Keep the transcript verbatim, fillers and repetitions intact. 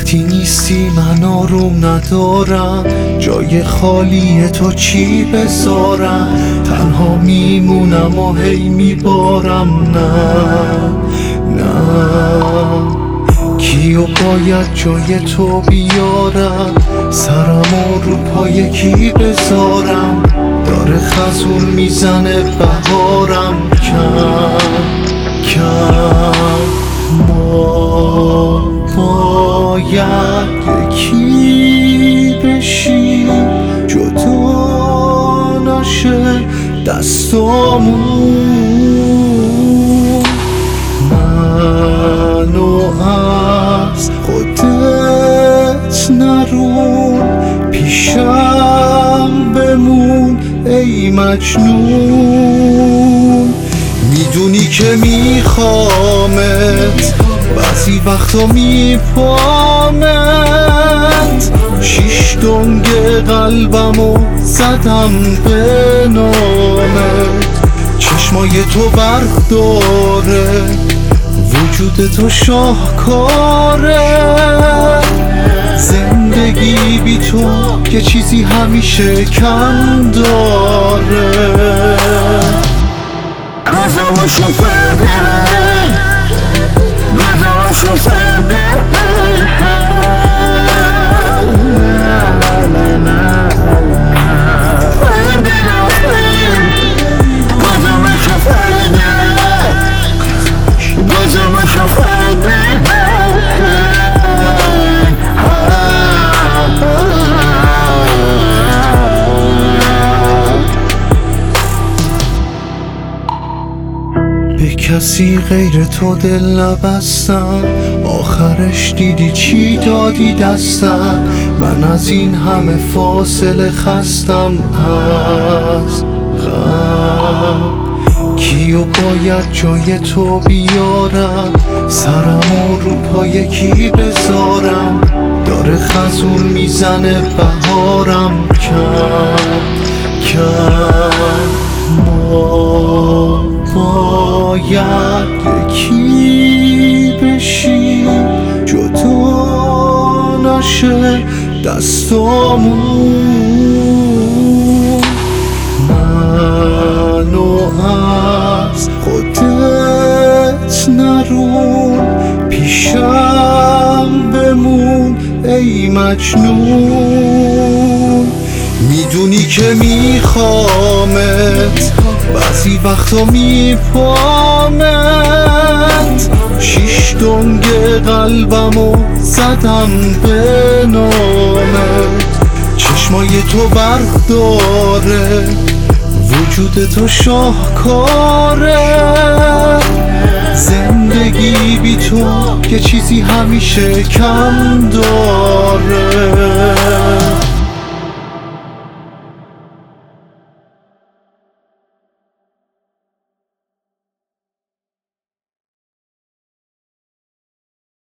وقتی نیستی من آروم ندارم، جای خالی تو چی بذارم؟ تنها میمونم و هی میبارم. نه نه کیو باید جای تو بیارم؟ سرمو رو پای کی بذارم؟ داره خزون میزنه بهارم کم کم. ما باید یکی بشیم، جدا نشه دستامون. منو از خودت نرون، پیشم بمون ای مجنون. میدونی که میخوامت، بعضی وقتا میپامت. شیش دنگ قلبمو زدم به نامت. چشمای تو برق داره، وجود تو شاهکاره. زندگی بی تو یه چیزی همیشه کم داره. غذا و شفاده، غذا و شفاده. به کسی غیر تو دل نبستم، آخرش دیدی چی دادی دستم. من از این همه فاصله خستم از غم. کیو باید جای تو بیارم؟ سرمو رو پای کی بذارم؟ داره خزون میزنه بهارم کم کم. ما باید یکی بشیم، جدا نشه دستامون. منو از خودت نرون، پیشم بمون ای مجنون. میدونی که میخوامت، بعضی وقتا میپامت. شیش دنگ قلبمو زدم به نامت. چشمای تو برق داره، وجود تو شاهکاره. زندگی بی تو یه چیزی همیشه کم داره.